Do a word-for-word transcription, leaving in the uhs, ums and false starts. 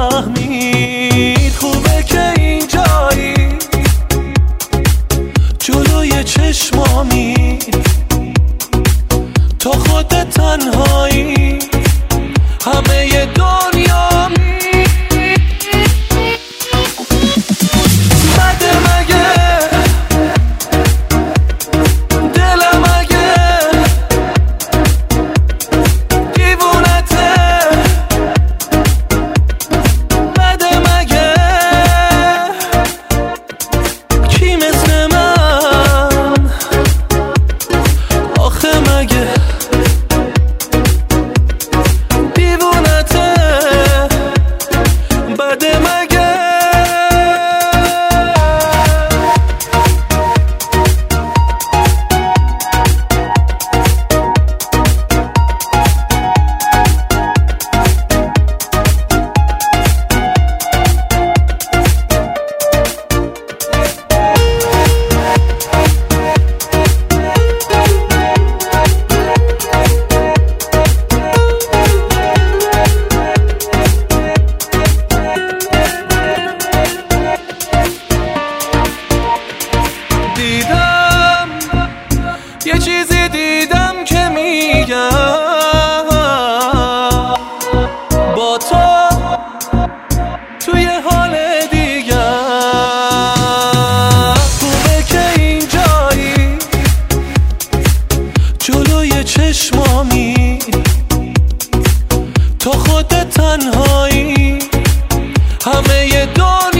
فهمید. خوبه که اینجایی جلوی چشمامی، تو خودت تنهایی همه ی دنیامی. بده مگه دلم اگه دیوونته، بده مگه کی مثل من آخه مگه دیوونته، بده مگه. دیدم یه چیزی دیدم که میگم با تو توی حال دیگم. خوبه که اینجایی جلوی چشمامی، تو خودت تنهایی همه ی دنیا